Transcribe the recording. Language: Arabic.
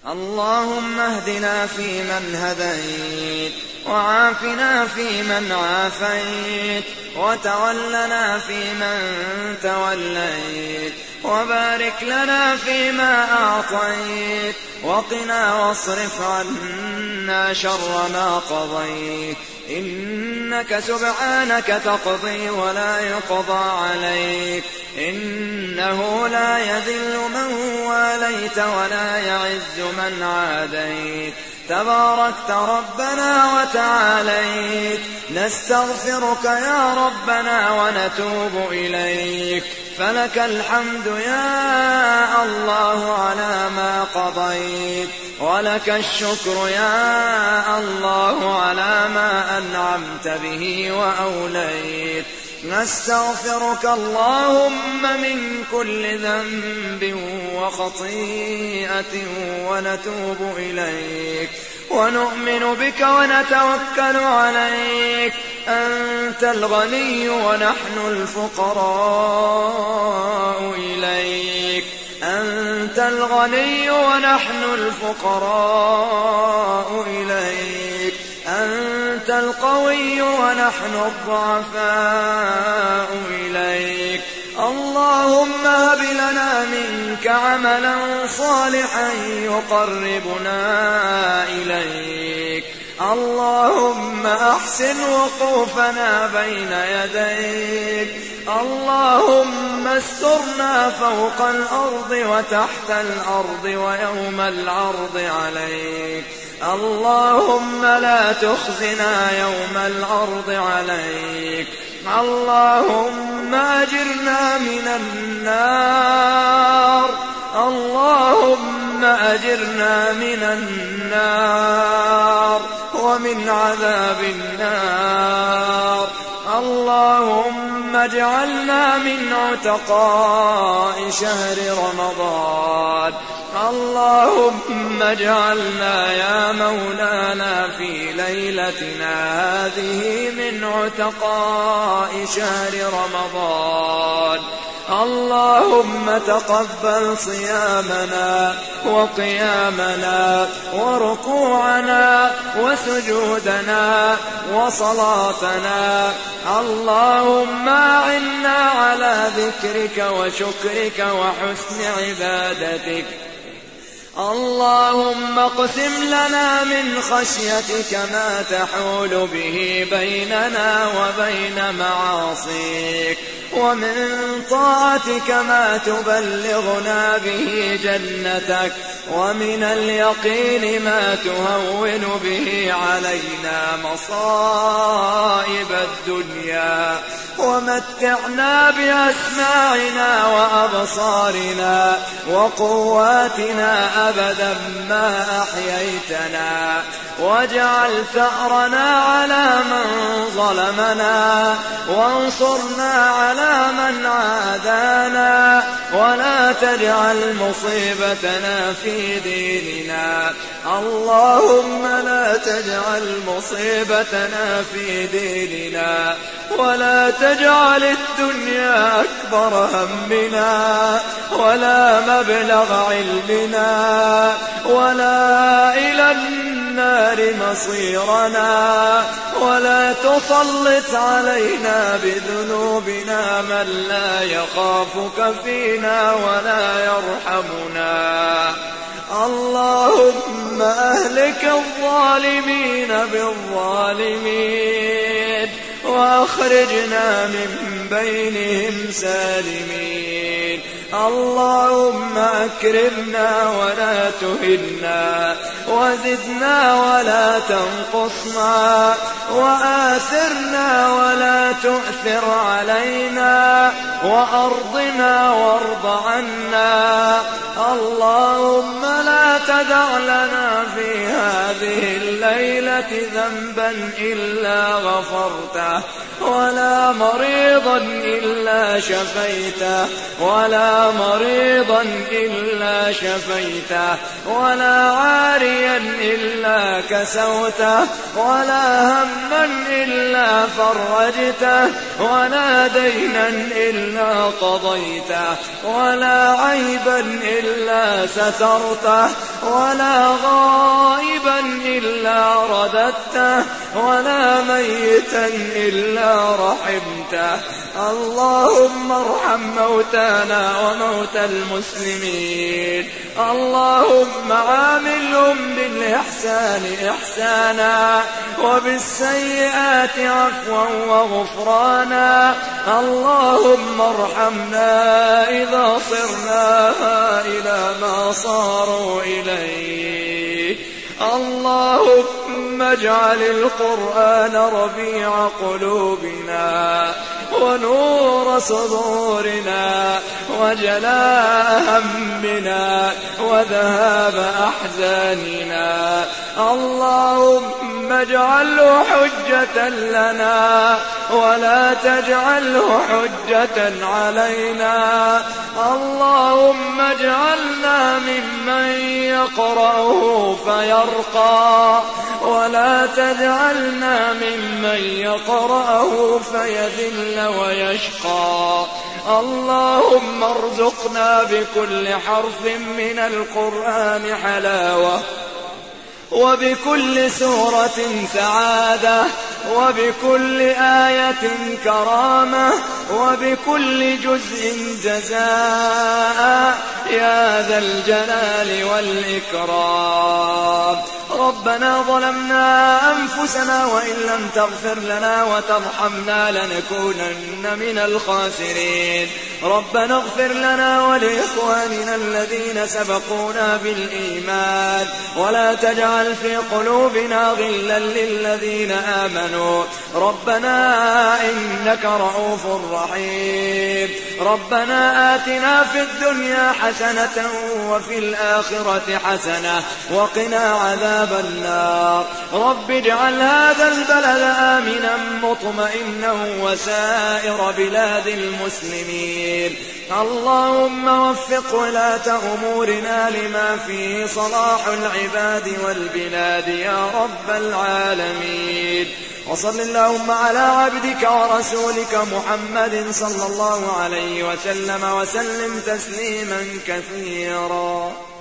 اللهم اهدنا فيمن هديت، وعافنا فيمن عافيت، وتولنا فيمن توليت، وبارك لنا فيما أعطيت، وقنا واصرف عنا شر ما قضيت، إنك سبحانك تقضي ولا يقضى عليك، إنه لا يذل من واليت ولا يعز من عاديت، تباركت ربنا وتعاليت، نستغفرك يا ربنا ونتوب إليك، فلك الحمد يا الله على ما قضيت، ولك الشكر يا الله على ما أنعمت به وأوليت، نستغفرك اللهم من كل ذنب وخطيئة ونتوب إليك، ونؤمن بك ونتوكل عليك، أنت الغني ونحن الفقراء إليك، أنت الغني ونحن الفقراء إليك، أنت القوي ونحن الضعفاء إليك، اللهم هب لنا منك عملا صالحا يقربنا إليك، اللهم أحسن وقوفنا بين يديك، اللهم استرنا فوق الأرض وتحت الأرض ويوم العرض عليك، اللهم لا تخزنا يوم العرض عليك، اللهم أجرنا من النار، اللهم أجرنا من النار ومن عذاب النار، اللهم اجعلنا من عتقاء شهر رمضان، اللهم اجعلنا يا مولانا في ليلتنا هذه من عتقاء شهر رمضان، اللهم تقبل صيامنا وقيامنا وركوعنا وسجودنا وصلاتنا، اللهم أعنا على ذكرك وشكرك وحسن عبادتك، اللهم اقسم لنا من خشيتك ما تحول به بيننا وبين معاصيك، ومن طاعتك ما تبلغنا به جنتك، ومن اليقين ما تهون به علينا مصائب الدنيا، ومتعنا بأسماعنا وأبصارنا وقواتنا أبدا ما أحييتنا، واجعل ثأرنا على من ظلمنا، وانصرنا على من عادانا، ولا تجعل مصيبتنا في ديننا، اللهم لا تجعل مصيبتنا في ديننا، ولا تجعل الدنيا أكبر همنا، ولا مبلغ علمنا، ولا إلى النار مصيرنا، ولا تسلط علينا بذنوبنا من لا يخافك فينا ولا يرحمنا، اللهم أهلك الظالمين بالظالمين، وأخرجنا من بينهم سالمين، اللهم أكرمنا ولا تهنا، وزدنا ولا تنقصنا، وآثرنا ولا تؤثر علينا، وأرضنا وارض عنا، اللهم لا تدع لنا في هذه الليلة ذنبا إلا غفرته، ولا مريضا إلا شفيته، ولا مريضا إلا شفيته، ولا عاريا إلا كسوته، ولا هما إلا فرجته، ولا دينا إلا قضيته، ولا عيبا إلا سترته، ولا غائبا إلا رددته ولا ميتا إلا رحمته. اللهم ارحم موتانا وموتى المسلمين. اللهم عاملهم بالإحسان إحسانا وبالسيئات عفوا وغفرانا. اللهم ارحمنا إذا صرنا إلى ما صاروا إليه. اللهم اجعل القرآن ربيع قلوبنا ونور صدورنا وجلاء همنا وذهاب أحزاننا. اللهم اجعله حجة لنا ولا تجعله حجة علينا. اللهم اجعلنا ممن يقرأه فيرقى ولا تجعلنا ممن يقرأه فيذل ويشقى. اللهم ارزقنا بكل حرف من القرآن حلاوة وبكل سورة سعادة وبكل آية كرامة وبكل جزء جزاء يا ذا الجلال والإكرام. ربنا ظلمنا أنفسنا وإن لم تغفر لنا وترحمنا لنكونن من الخاسرين. ربنا اغفر لنا ولإخواننا الذين سبقونا بالإيمان ولا تجعل في قلوبنا غلا للذين آمنوا ربنا إنك رؤوف رحيم. ربنا آتنا في الدنيا حسنة وفي الآخرة حسنة وقنا عذاب النار. رب اجعل هذا البلد آمنا مطمئنا وسائر بلاد المسلمين. اللهم وفق ولاة أمورنا لما فيه صلاح العباد والبلاد يا رب العالمين. وصل اللهم على عبدك ورسولك محمد صلى الله عليه وسلم وسلم تسليما كثيرا.